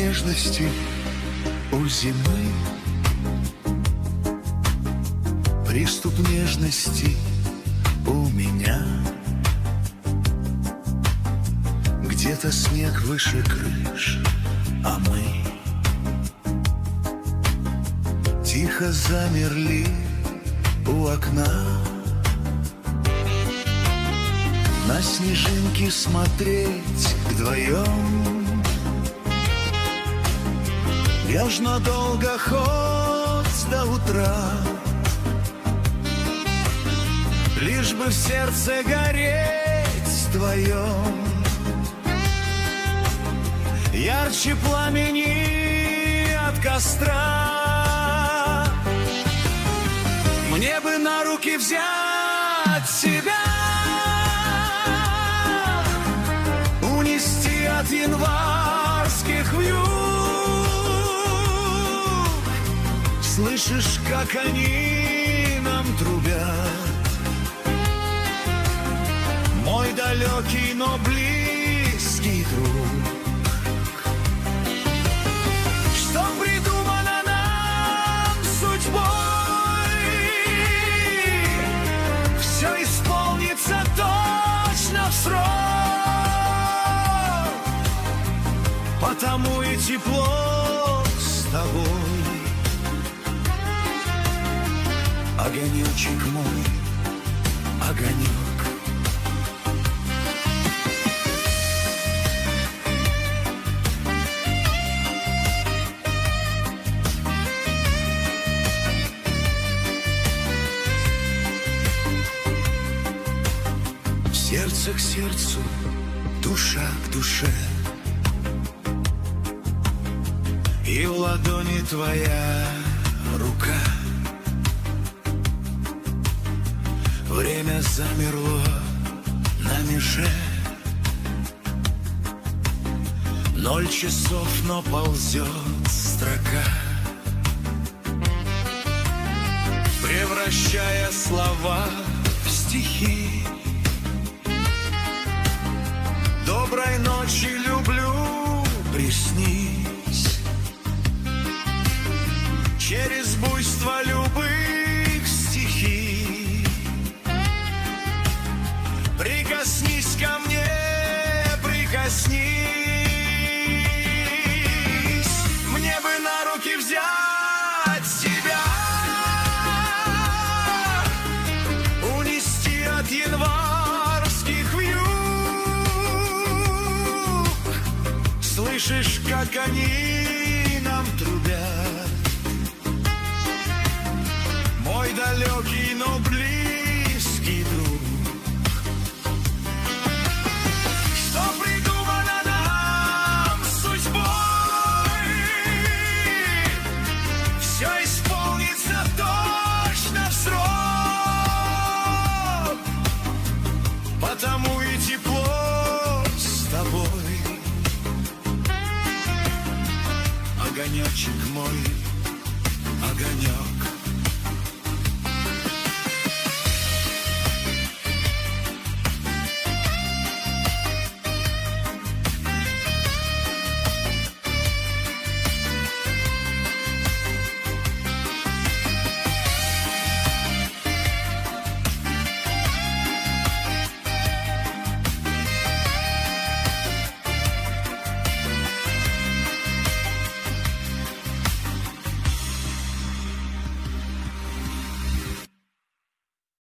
нежности у зимы, приступ нежности у меня. Где-то снег выше крыш, а мы тихо замерли у окна. На снежинки смотреть вдвоем, нежно долго хоть до утра, лишь бы в сердце гореть вдвоем, ярче пламени от костра. Мне бы на руки взять себя, унести от январских вьюг. Слышишь, как они нам трубят, мой далекий, но близкий друг. Что придумано нам судьбой, все исполнится точно в срок. Потому и тепло с тобой, огонечек мой, огонек. Сердце к сердцу, душа к душе, и в ладони твоя рука. Время замерло на меже, 0 часов, но ползет строка, превращая слова в стихи. Доброй ночи, люблю, приснись. Через буйство любых стихий прикоснись ко мне, прикоснись. Мне бы на руки взять себя, унести от январских вьюг. Слышишь, как они нам трубят, мой далекий, но близкий друг. Что придумано нам судьбой, все исполнится точно в срок. Потому и тепло с тобой, огонечек мой, огонек.